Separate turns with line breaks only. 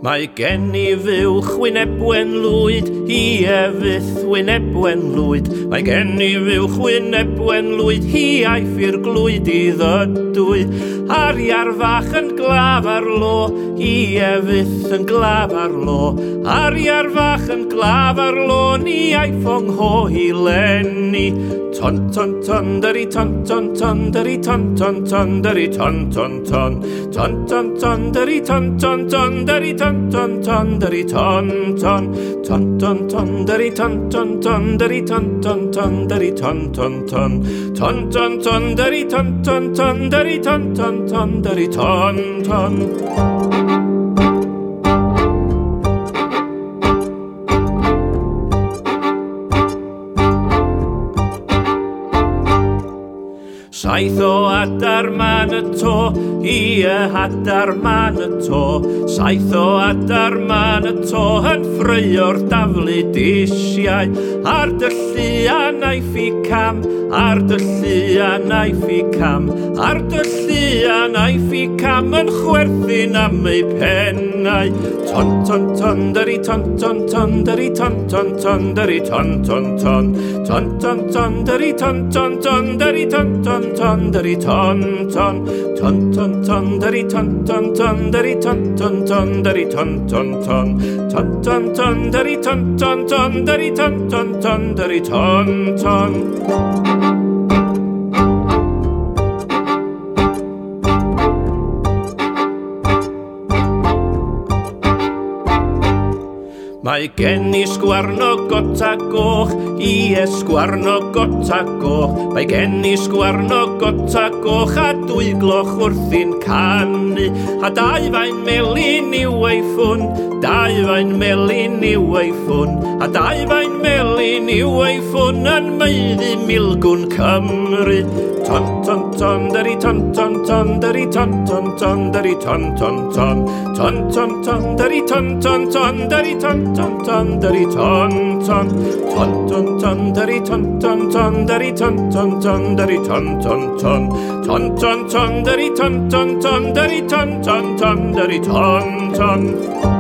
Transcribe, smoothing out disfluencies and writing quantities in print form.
Mae gen I fuwch wyneb wen lwyd, hi efydd wyneb wen lwyd. Mae gen I fuwch wyneb wen lwyd, hi aeth i'r glwyd I ddydwy. Ariar fach yn glaf ar lo, hi efydd yn glaf ar lo. Ariar fach yn glaf ar lo, ni aeth fong ho hi lenni. Ton ton ton dari ton ton ton dari ton ton ton dari ton ton ton. Ton ton ton dari ton ton ton dari ton ton ton dari ton ton. Ton ton ton dari ton ton ton dari ton ton ton dari ton ton ton. Ton ton ton dari ton ton ton dari ton ton ton dari ton ton. Saith o adar man y to, i hadar man y to. Saith o adar man y to, yn ffreuo'r daflu disiau. Ar dyllu a naeth I cam, ar dyllu a naeth I cam. Ar dyllu a naeth I cam, yn chwerthin am ei pennau. Ton ton ton, dari ton ton ton, dari ton ton ton, dari ton ton ton. Ton ton ton, dari ton ton ton, dari ton ton ton, dari ton ton. Ton ton ton, dari ton ton ton, dari ton ton ton, dari ton ton ton. Ton ton ton, dari ton ton ton, dari ton ton ton, dari ton ton. Mae gen I sgwarno gota goch, I sgwarno gota goch. Mae gen I sgwarno gota goch, a dwy gloch wrthi'n canu. A dau fain melyn i'w ei ffwn, dau fain melyn i'w ei ffwn. A dau fain melyn i'w ei ffwn, yn meiddi milgwn Cymru. Ton ton ton, dari ton ton ton, dari ton ton ton, dari ton ton ton. Ton ton ton, dari ton ton ton, dari ton ton ton, dari ton ton. Ton ton ton, dari ton ton ton, dari ton ton ton, dari ton ton ton. Ton ton ton, dari ton ton ton, dari ton ton ton, dari ton ton.